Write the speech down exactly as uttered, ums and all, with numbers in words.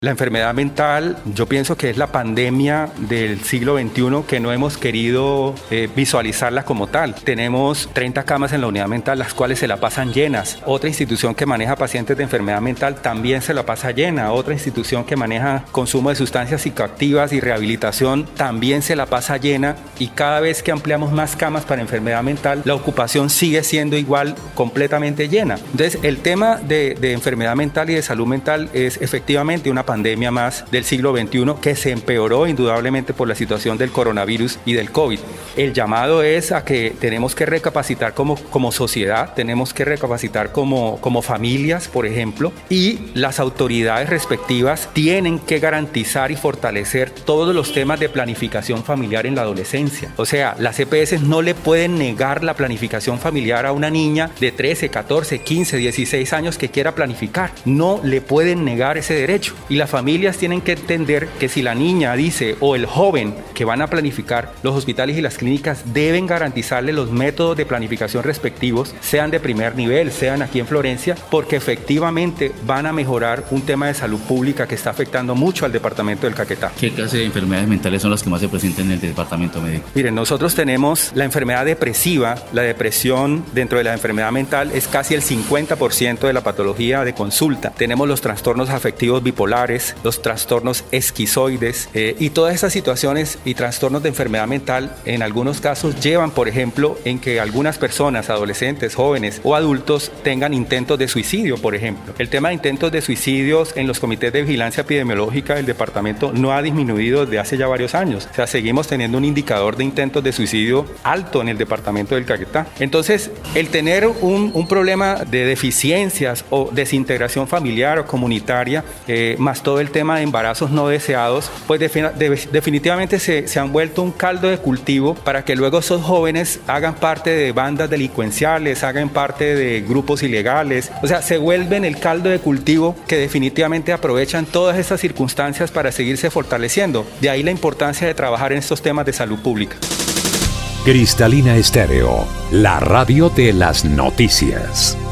La enfermedad mental, yo pienso que es la pandemia del siglo veintiuno que no hemos querido eh, visualizarla como tal. Tenemos treinta camas en la unidad mental, las cuales se la pasan llenas. Otra institución que maneja pacientes de enfermedad mental también se la pasa llena. Otra institución que maneja consumo de sustancias psicoactivas y rehabilitación también se la pasa llena. Y cada vez que ampliamos más camas para enfermedad mental, la ocupación sigue siendo igual, completamente llena. Entonces, el tema de, de enfermedad mental y de salud mental es efectivamente una pandemia más del siglo veintiuno que se empeoró indudablemente por la situación del coronavirus y del COVID. El llamado es a que tenemos que recapacitar como, como sociedad, tenemos que recapacitar como, como familias, por ejemplo, y las autoridades respectivas tienen que garantizar y fortalecer todos los temas de planificación familiar en la adolescencia. O sea, las E P S no le pueden negar la planificación familiar a una niña de trece, catorce, quince, dieciséis años que quiera planificar. No le pueden negar ese derecho. Y las familias tienen que entender que si la niña dice o el joven que van a planificar, los hospitales y las clínicas deben garantizarle los métodos de planificación respectivos, sean de primer nivel, sean aquí en Florencia, porque efectivamente van a mejorar un tema de salud pública que está afectando mucho al departamento del Caquetá. ¿Qué clase de enfermedades mentales son las que más se presentan en el departamento médico? Miren, nosotros tenemos la enfermedad depresiva. La depresión dentro de la enfermedad mental es casi el cincuenta por ciento de la patología de consulta. Tenemos los trastornos afectivos bipolares, los trastornos esquizoides eh, y todas estas situaciones y trastornos de enfermedad mental en algunos casos llevan, por ejemplo, en que algunas personas, adolescentes, jóvenes o adultos tengan intentos de suicidio, por ejemplo. El tema de intentos de suicidios en los comités de vigilancia epidemiológica del departamento no ha disminuido desde hace ya varios años. O sea, seguimos teniendo un indicador de intentos de suicidio alto en el departamento del Caquetá. Entonces, el tener un, un problema de deficiencias o desintegración familiar o comunitaria, eh, más todo el tema de embarazos no deseados, pues defina, de, definitivamente se, se han vuelto un caldo de cultivo para que luego esos jóvenes hagan parte de bandas delincuenciales, hagan parte de grupos ilegales. O sea, se vuelven el caldo de cultivo que definitivamente aprovechan todas esas circunstancias para seguirse fortaleciendo. De ahí la importancia de trabajar en estos temas de salud pública. Cristalina Estéreo, la radio de las noticias.